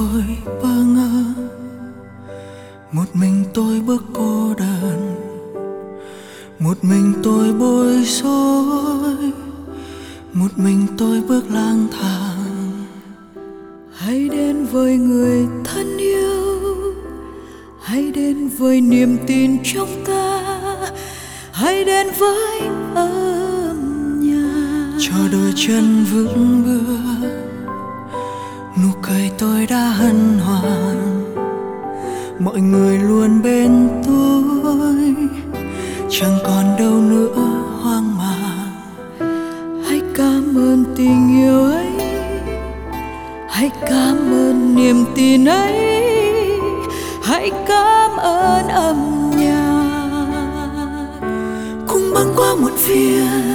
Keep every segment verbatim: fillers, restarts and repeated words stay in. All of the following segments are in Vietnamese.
tôi bơ ngơ, một mình tôi bước cô đơn, một mình tôi bối rối, một mình tôi bước lang thang. Hãy đến với người thân yêu, hãy đến với niềm tin trong ta, hãy đến với âm nhạc. Cho đôi chân vững bước, nụ cười tôi đã hân hoan, mọi người luôn bên tôi, chẳng còn đâu nữa hoang mang. Hãy cảm ơn tình yêu ấy, hãy cảm ơn niềm tin ấy, hãy cảm ơn âm nhạc. Cùng băng qua muộn phiền,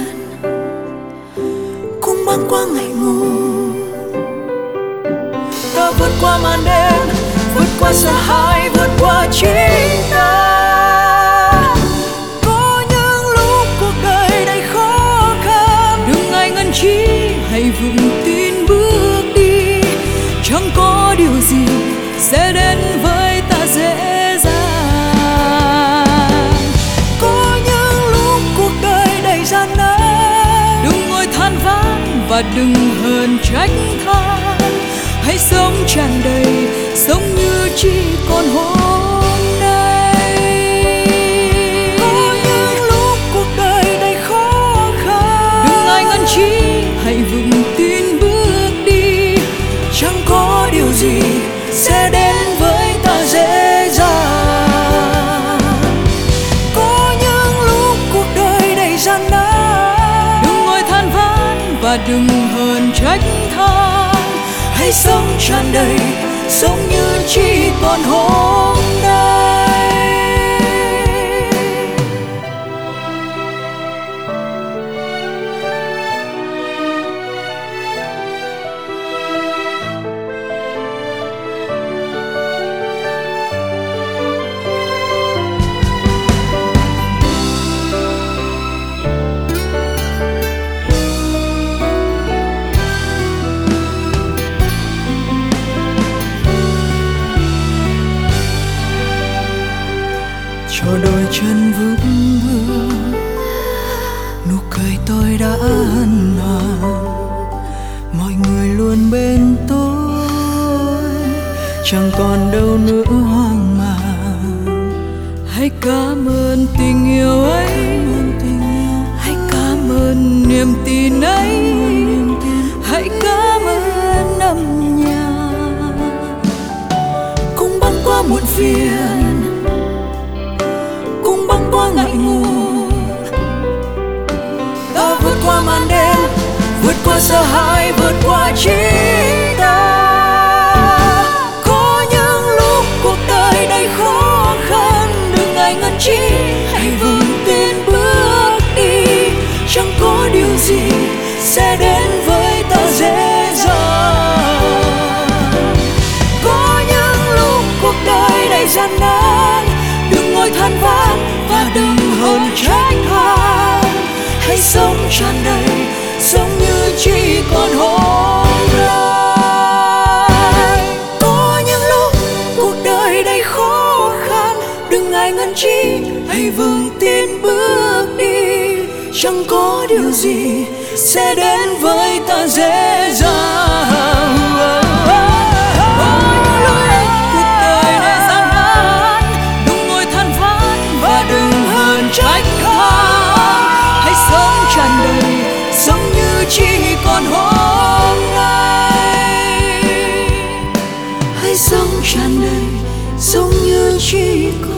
cùng băng qua ngày ngủ, ta vượt qua màn đêm, vượt qua sợ hãi, vượt qua chính ta. Có những lúc cuộc đời đầy khó khăn, đừng ngại ngần chi, hãy vững tin bước đi. Chẳng có điều gì sẽ đến với ta dễ dàng. có những lúc cuộc đời đầy gian nan, đừng ngồi than vãn và đừng hờn trách than. Hãy sống tràn đầy, sống như chỉ còn hôm nay. có những lúc cuộc đời đầy khó khăn, đừng ngại ngần chi, hãy vững tin bước đi. chẳng có điều gì sẽ đến với ta dễ dàng. Có những lúc cuộc đời đầy gian nan, đừng ngồi than vãn và đừng hờn trách than. hãy sống tràn đầy, sống như chỉ còn hôm nay. Cho đôi chân vững bước, nụ cười tôi đã hân hoan, mọi người luôn bên tôi, chẳng còn đâu nữa hoang mang. Hãy cảm ơn tình yêu ấy, hãy cảm ơn niềm tin ấy, hãy cảm ơn âm nhạc. Cùng băng qua muộn phiền, cùng băng qua ngại ngùng, ta vượt qua màn đêm, vượt qua sợ hãi, vượt qua chính ta. Có những lúc cuộc đời đầy khó khăn, đừng ngại ngần chi, hãy vững tin bước đi. Chẳng có điều gì sẽ đến với ta dễ dàng. Có những lúc cuộc đời đầy gian nan, đừng ngồi than vãn và đừng hờn trách than. Hãy sống tràn đầy, sống như chỉ còn hôm nay. Có những lúc cuộc đời đầy khó khăn, đừng ngại ngần chi, hãy vững tin bước đi. Chẳng có điều gì sẽ đến với ta dễ dàng. Trách than, hãy sống tràn đầy, sống như chỉ còn hôm nay. Hãy sống tràn đầy, sống như chỉ còn